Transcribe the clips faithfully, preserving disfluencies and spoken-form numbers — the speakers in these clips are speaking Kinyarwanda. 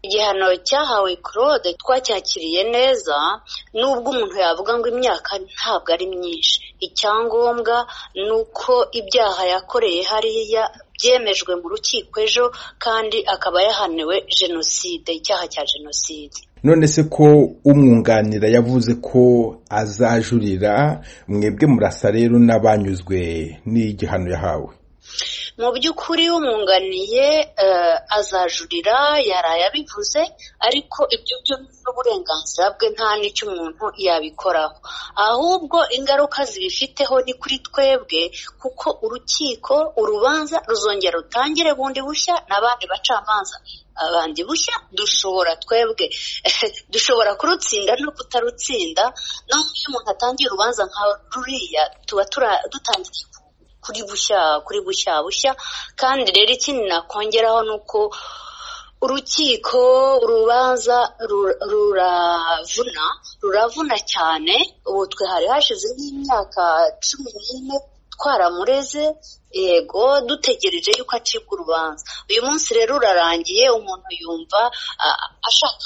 igihano cyahawe Claude twacyakiriye neza, nubwo umuntu yavuga ngo imyaka ntabwo ari myinshi. Icyangombwa nuko ibyaha yakoreye hariya byemejwe mu rukiko ejo, kandi akaba yahaniwe jenoside, icyaha cya jenoside. None se ko umwunganira yavuze ko azajurira, mwebwe murasa rero n'abanyuzwe n'igihano yahawe? Mu by'ukuri umwunganiye uh, azajurira, yaraye abivuze, ariko ibyo byo n'uburenganzira bwe nta n'icyo umuntu yabikoraho. Ahubwo ingaruka zibifiteho ni kuri twebwe, kuko urukiko urubanza ruzongera rutangire bundi bushya n'abandi bacamanza abandi bushya. Dushobora twebwe dushobora kurutsinda no kutarutsinda. No iyo umuntu atangiye urubanza nka ruriya tuba dutangiye kuri bushya kuri bushya bushya. Kandi rero ikindi nakongeraho nuko urukiko urubanza ruravuna ruravuna cyane. Ubu twe hari hashize nk'imyaka cumi n'ine twaramureze, yego dutegereje yuko acibwa urubanza. Uyu munsi rero urarangiye, umuntu yumva ashaka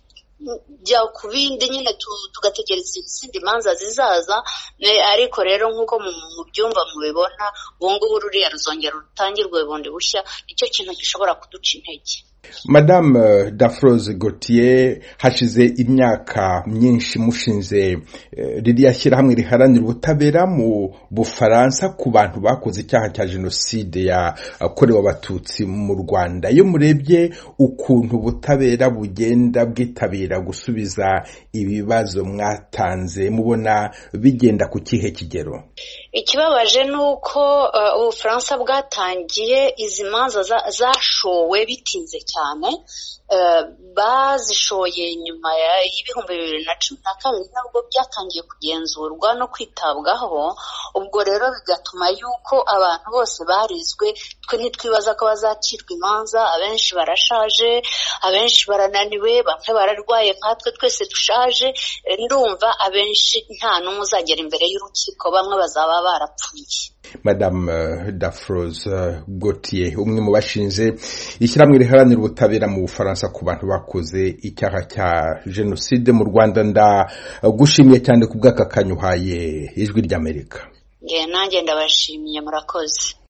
jya ku bindi nyine tugategereza izindi manza zizaza. Ariko rero nk'uko mu byumva mubibona, ubu ngubu ruriya ruzongera rutangirwe bundi bushya, nicyo kintu gishobora kuduca intege. Madame Daphrose Gauthier, hashize imyaka myinshi mushinze ririya shyirahamwe riharanira ubutabera mu Bufaransa ku bantu bakoze icyaha cya jenoside yakorewe abatutsi mu Rwanda. Iyo murebye ukuntu ubutabera bugenda bwitabira gusubiza ibibazo mwatanze, mubona bigenda ku kihe kigero? Ikibabaje nuko uh, Ubufaransa bwatangiye izi manza zashowe bitinze cyane. Uh, bazishoye nyuma y'ibihumbi bibiri na cumi na kabiri nabwo byatangiye kugenzurwa no kwitabwaho. Ubwo rero bigatuma yuko abantu bose barizwe, twe ntitwibaza ko bazacirwa imanza. Abenshi barashaje, abenshi barananiwe, bamwe bararwaye nkatwe twese dushaje. Ndumva abenshi nta n'umwe uzagera imbere y'urukiko, bamwe bazaba barapfuye. Madame Daphrose Gauthier, umwe mu bashinze ishyirahamwe riharanira ubutabera mu Bufaransa ku bantu bakoze icyaha cya jenoside mu Rwanda, ndagushimiye cyane ku bw'aka kanyuhaye Ijwi ry'Amerika. Nge nanjye ndabashimiye, murakoze.